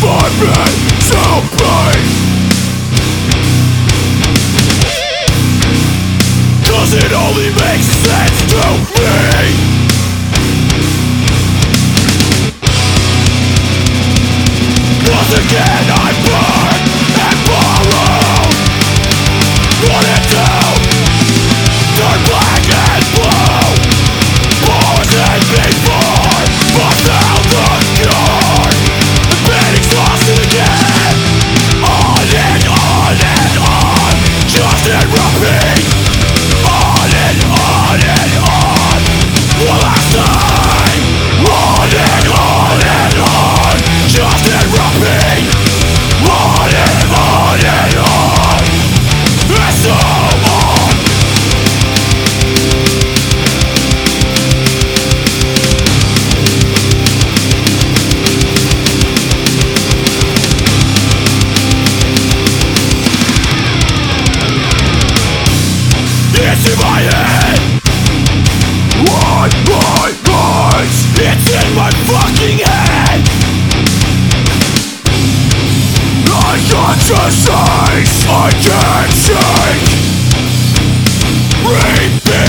for me to be. 'Cause it only makes sense to me. Once again I burn and borrow. What it do? Turn black and blue. Poison before, but now the cure. The been exhausted again. On and on and on. Just in repeat. On and on and on. One last time. On and on and on. Just in repeat. On and on and on. And so on. It's in my head. What my voice? It's in my fucking head. I can't just say I can't shake. Repeat.